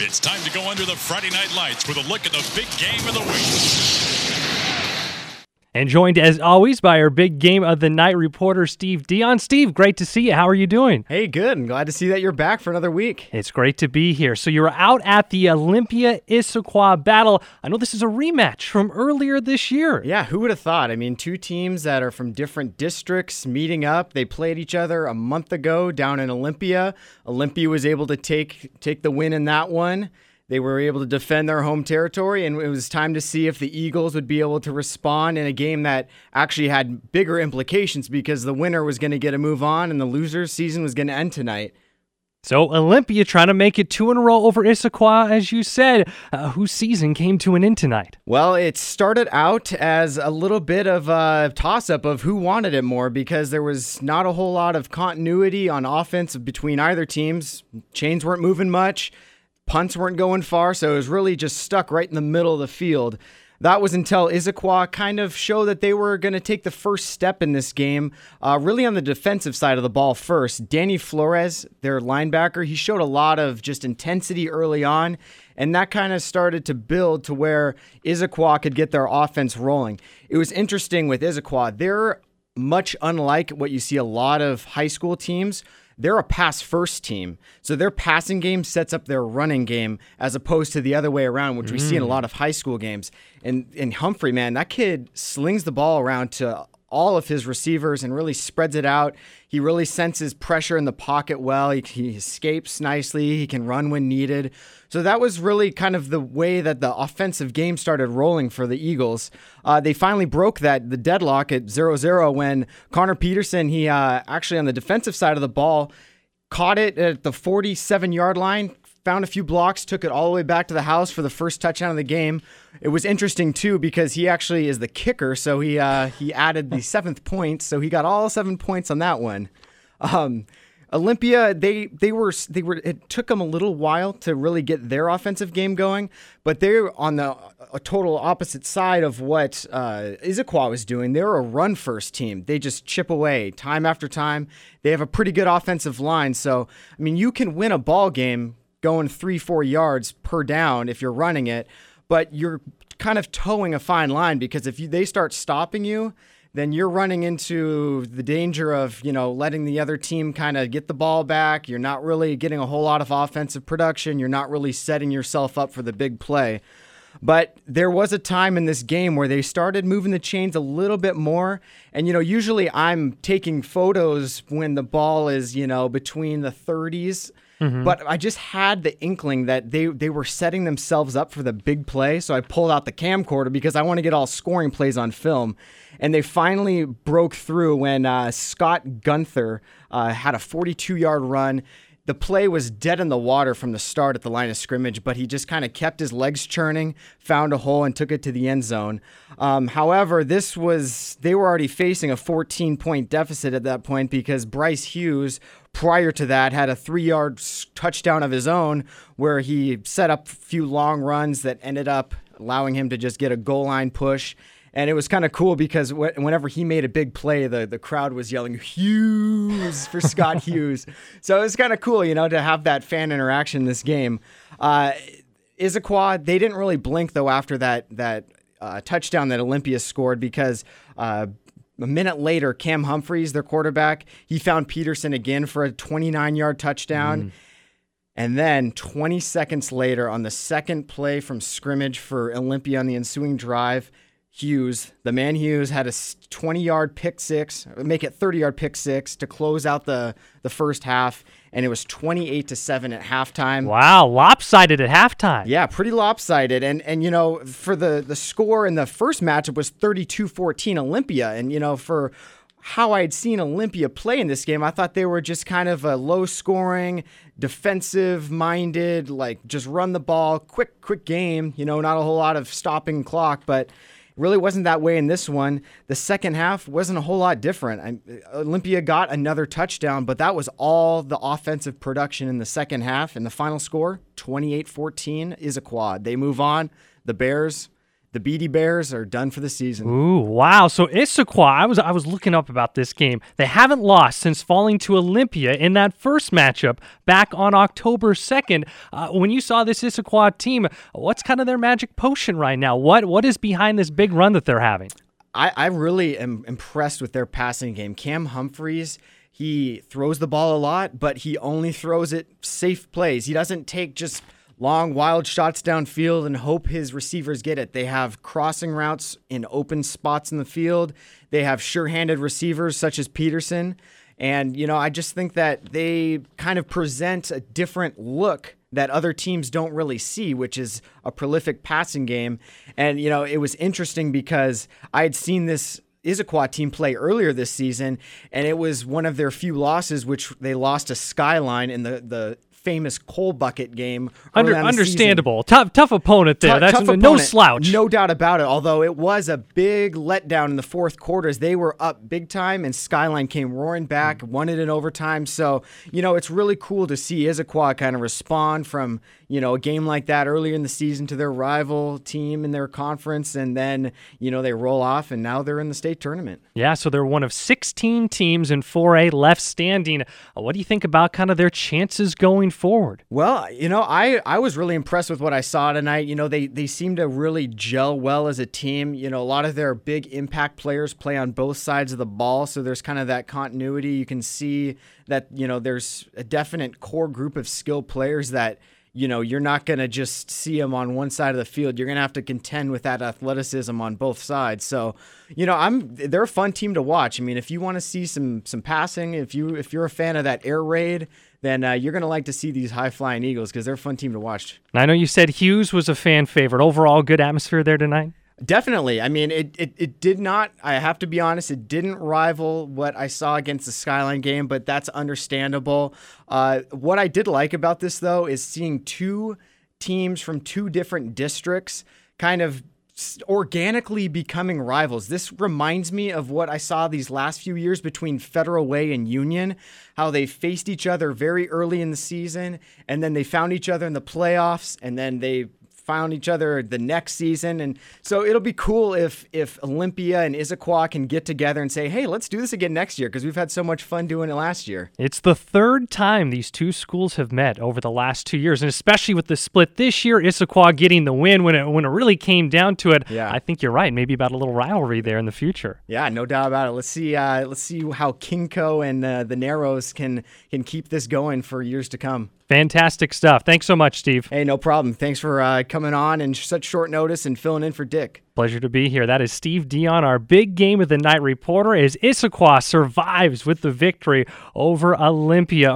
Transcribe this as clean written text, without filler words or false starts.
It's time to go under the Friday night lights with a look at the big game of the week. And joined, as always, by our big game of the night reporter, Steve Dion. Steve, great to see you. How are you doing? Hey, good. I'm glad to see that you're back for another week. It's great to be here. So you're out at the Olympia-Issaquah battle. I know this is a rematch from earlier this year. Yeah, who would have thought? I mean, two teams that are from different districts meeting up. They played each other a month ago down in Olympia. Olympia was able to take the win in that one. They were able to defend their home territory, and it was time to see if the Eagles would be able to respond in a game that actually had bigger implications because the winner was going to get a move on and the loser's season was going to end tonight. So Olympia trying to make it 2 in a row over Issaquah, as you said, whose season came to an end tonight. Well, it started out as a little bit of a toss-up of who wanted it more because there was not a whole lot of continuity on offense between either teams. Chains weren't moving much. Punts weren't going far, so it was really just stuck right in the middle of the field. That was until Issaquah kind of showed that they were going to take the first step in this game, really on the defensive side of the ball first. Danny Flores, their linebacker, he showed a lot of just intensity early on, and that kind of started to build to where Issaquah could get their offense rolling. It was interesting with Issaquah. They're much unlike what you see a lot of high school teams. They're a pass-first team, so their passing game sets up their running game as opposed to the other way around, which we see in a lot of high school games. And Humphrey, man, that kid slings the ball around to all of his receivers and really spreads it out. He really senses pressure in the pocket well. He escapes nicely. He can run when needed. So that was really kind of the way that the offensive game started rolling for the Eagles. They finally broke the deadlock at 0-0 when Connor Peterson, he actually on the defensive side of the ball, caught it at the 47-yard line, found a few blocks, took it all the way back to the house for the first touchdown of the game. It was interesting, too, because he actually is the kicker, so he added the 7th point, so he got all 7 points on that one. Olympia, it took them a little while to really get their offensive game going, but they're on a total opposite side of what Issaquah was doing. They're a run-first team. They just chip away time after time. They have a pretty good offensive line, so, I mean, you can win a ball game going 3-4 yards per down if you're running it, but you're kind of towing a fine line because if they start stopping you, then you're running into the danger of, letting the other team kind of get the ball back. You're not really getting a whole lot of offensive production. You're not really setting yourself up for the big play. But there was a time in this game where they started moving the chains a little bit more. And, usually I'm taking photos when the ball is, between the 30s. But I just had the inkling that they were setting themselves up for the big play. So I pulled out the camcorder because I want to get all scoring plays on film. And they finally broke through when Scott Gunther had a 42-yard run. The play was dead in the water from the start at the line of scrimmage, but he just kind of kept his legs churning, found a hole, and took it to the end zone. However, they were already facing a 14-point deficit at that point because Bryce Hughes, prior to that, had a 3-yard touchdown of his own where he set up a few long runs that ended up allowing him to just get a goal line push. And it was kind of cool because whenever he made a big play, the crowd was yelling Hughes for Scott Hughes. So it was kind of cool, to have that fan interaction in this game. Issaquah, they didn't really blink, though, after that touchdown that Olympia scored because a minute later, Cam Humphreys, their quarterback, he found Peterson again for a 29-yard touchdown. And then 20 seconds later, on the second play from scrimmage for Olympia on the ensuing drive, Hughes had a 20-yard pick six, make it 30-yard pick six to close out the first half, and it was 28-7 at halftime. Wow, lopsided at halftime. Yeah, pretty lopsided. And for the score in the first matchup was 32-14 Olympia, and for how I had seen Olympia play in this game, I thought they were just kind of a low-scoring, defensive-minded, like just run the ball, quick game, not a whole lot of stopping clock, but really wasn't that way in this one. The second half wasn't a whole lot different. Olympia got another touchdown, but that was all the offensive production in the second half. And the final score, 28-14, Issaquah. They move on. The Bears, the Beatty Bears are done for the season. Ooh, wow. So Issaquah, I was looking up about this game. They haven't lost since falling to Olympia in that first matchup back on October 2nd. When you saw this Issaquah team, what's kind of their magic potion right now? What is behind this big run that they're having? I really am impressed with their passing game. Cam Humphreys, he throws the ball a lot, but he only throws it safe plays. He doesn't take just long, wild shots downfield and hope his receivers get it. They have crossing routes in open spots in the field. They have sure-handed receivers such as Peterson. And, I just think that they kind of present a different look that other teams don't really see, which is a prolific passing game. And, it was interesting because I had seen this Issaquah team play earlier this season, and it was one of their few losses, which they lost to Skyline in the famous coal bucket game. Understandable. Tough opponent there. That's tough no opponent, slouch. No doubt about it, although it was a big letdown in the fourth quarter as they were up big time and Skyline came roaring back, won it in overtime. So, it's really cool to see Issaquah kind of respond from, a game like that earlier in the season to their rival team in their conference, and then, they roll off and now they're in the state tournament. Yeah, so they're one of 16 teams in 4A left standing. What do you think about kind of their chances going forward? Well, I was really impressed with what I saw tonight. They seem to really gel well as a team. A lot of their big impact players play on both sides of the ball, so there's kind of that continuity. You can see that, there's a definite core group of skilled players that, you're not going to just see them on one side of the field. You're going to have to contend with that athleticism on both sides. So, they're a fun team to watch. I mean, if you want to see some passing, if you're a fan of that air raid, then you're going to like to see these high-flying Eagles because they're a fun team to watch. I know you said Hughes was a fan favorite. Overall, good atmosphere there tonight? Definitely. I mean, it did not, I have to be honest, it didn't rival what I saw against the Skyline game, but that's understandable. What I did like about this, though, is seeing two teams from two different districts kind of organically becoming rivals. This reminds me of what I saw these last few years between Federal Way and Union, how they faced each other very early in the season, and then they found each other in the playoffs, and then they found each other the next season. And so it'll be cool if Olympia and Issaquah can get together and say, hey, let's do this again next year because we've had so much fun doing it last year. It's the third time these two schools have met over the last 2 years, and especially with the split this year, Issaquah getting the win when it really came down to it. Yeah. I think you're right. Maybe about a little rivalry there in the future. Yeah, no doubt about it. Let's see how Kinko and the Narrows can keep this going for years to come. Fantastic stuff. Thanks so much, Steve. Hey, no problem. Thanks for coming on in such short notice and filling in for Dick. Pleasure to be here. That is Steve Dion, our big game of the night reporter, as Issaquah survives with the victory over Olympia.